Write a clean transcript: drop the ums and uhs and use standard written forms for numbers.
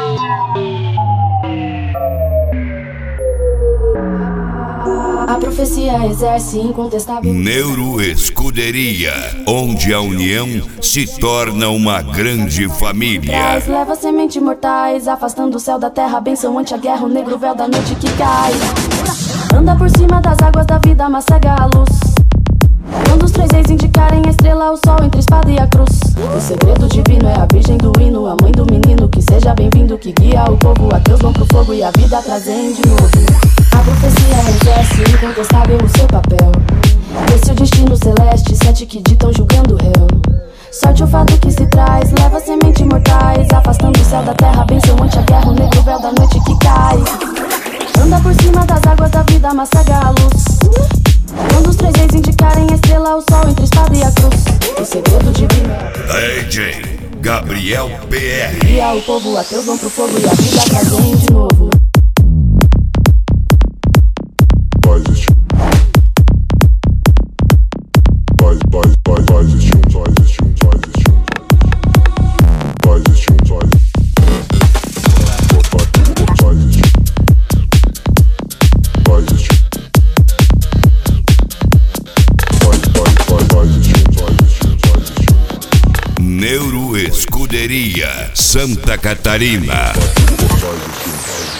A profecia exerce incontestável. Neuroescuderia, onde a união se torna uma grande família. Leva sementes mortais, afastando o céu da terra. Benção ante a guerra, o negro véu da noite que cai. Anda por cima das águas da vida, mas cega a luz. Quando os três reis indicarem a estrela, o sol entre a espada e a cruz. O segredo divino é a virgem do hino, a mãe do menino. Que seja bem-vindo, que guia o povo. Ateus vão pro fogo e a vida trazem de novo. A profecia exerce incontestável o seu papel. Esse é o destino celeste, sete que ditam julgando o réu. Sorte o fato que se traz, leva sementes mortais, afastando o céu da terra, benção ante a guerra, o negro véu da noite que cai. Anda por cima das águas da vida, mas cega a luz. Quando os três reis indicarem a estrela, o sol entre a espada e a cruz. O segredo divino DJ Gabriel PR. guia o povo, ateus vão pro fogo e a vida trazem de novo. Neuroescuderia, Santa Catarina.